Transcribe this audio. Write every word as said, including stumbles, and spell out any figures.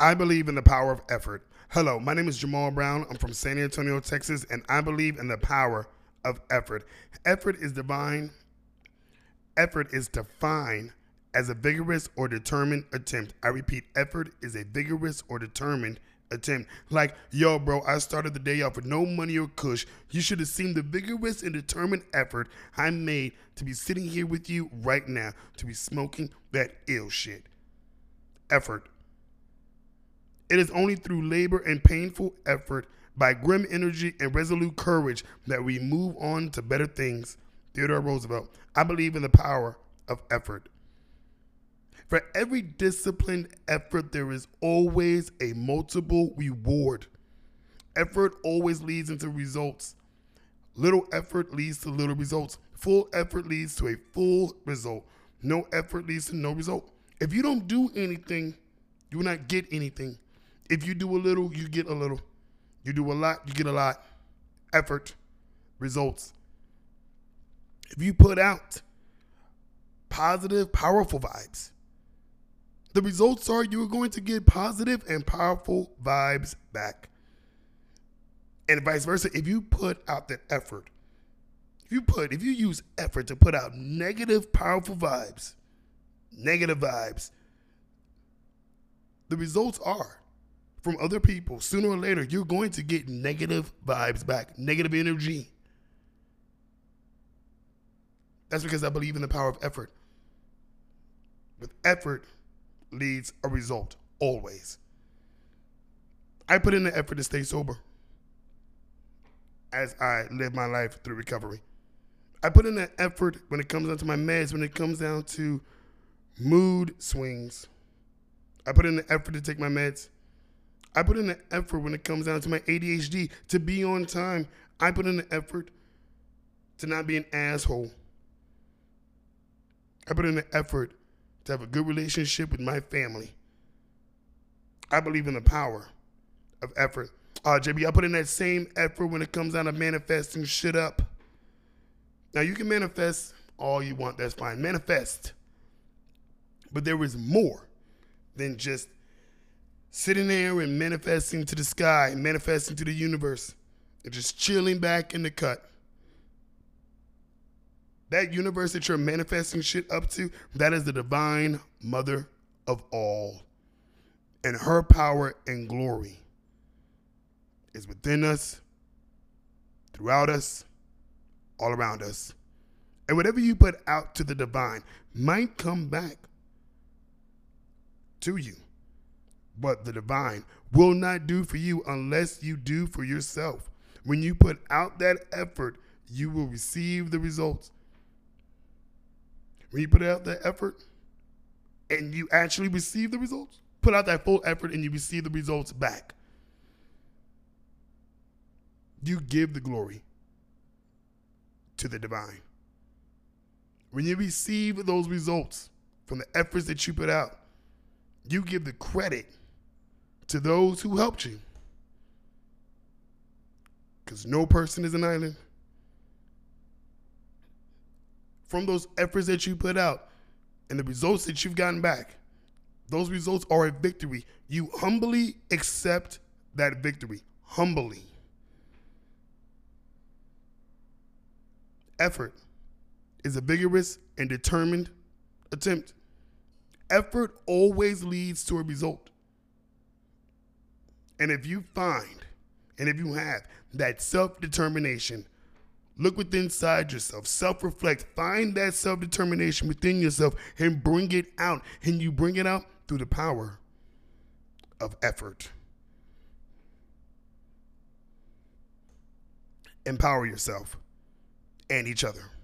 I believe in the power of effort. Hello, my name is Jamal Brown. I'm from San Antonio, Texas, and I believe in the power of effort. Effort is divine. Effort is defined as a vigorous or determined attempt. I repeat, effort is a vigorous or determined attempt. Like, yo, bro, I started the day off with no money or cush. You should have seen the vigorous and determined effort I made to be sitting here with you right now, to be smoking that ill shit. Effort. It is only through labor and painful effort, by grim energy and resolute courage, that we move on to better things. Theodore Roosevelt. I believe in the power of effort. For every disciplined effort, there is always a multiple reward. Effort always leads into results. Little effort leads to little results. Full effort leads to a full result. No effort leads to no result. If you don't do anything, you will not get anything. If you do a little, you get a little. You do a lot, you get a lot. Effort, results. If you put out positive, powerful vibes, the results are you're going to get positive and powerful vibes back. And vice versa. If you put out that effort, if you put, if you use effort to put out negative, powerful vibes, negative vibes, the results are from other people, sooner or later, you're going to get negative vibes back, negative energy. That's because I believe in the power of effort. With effort leads a result, always. I put in the effort to stay sober as I live my life through recovery. I put in the effort when it comes down to my meds, when it comes down to mood swings. I put in the effort to take my meds. I put in the effort when it comes down to my A D H D to be on time. I put in the effort to not be an asshole. I put in the effort to have a good relationship with my family. I believe in the power of effort. Uh, J B, I put in that same effort when it comes down to manifesting shit up. Now, you can manifest all you want. That's fine. Manifest. But there is more than just sitting there and manifesting to the sky, manifesting to the universe, and just chilling back in the cut. That universe that you're manifesting shit up to, that is the divine mother of all. And her power and glory is within us, throughout us, all around us. And whatever you put out to the divine might come back to you. But the divine will not do for you unless you do for yourself. When you put out that effort, you will receive the results. When you put out that effort and you actually receive the results, put out that full effort and you receive the results back. You give the glory to the divine. When you receive those results from the efforts that you put out, you give the credit to those who helped you. Because no person is an island. From those efforts that you put out and the results that you've gotten back, those results are a victory. You humbly accept that victory. Humbly. Effort is a vigorous and determined attempt. Effort always leads to a result. And if you find, and if you have that self-determination, look within inside yourself, self-reflect, find that self-determination within yourself and bring it out. And you bring it out through the power of effort. Empower yourself and each other.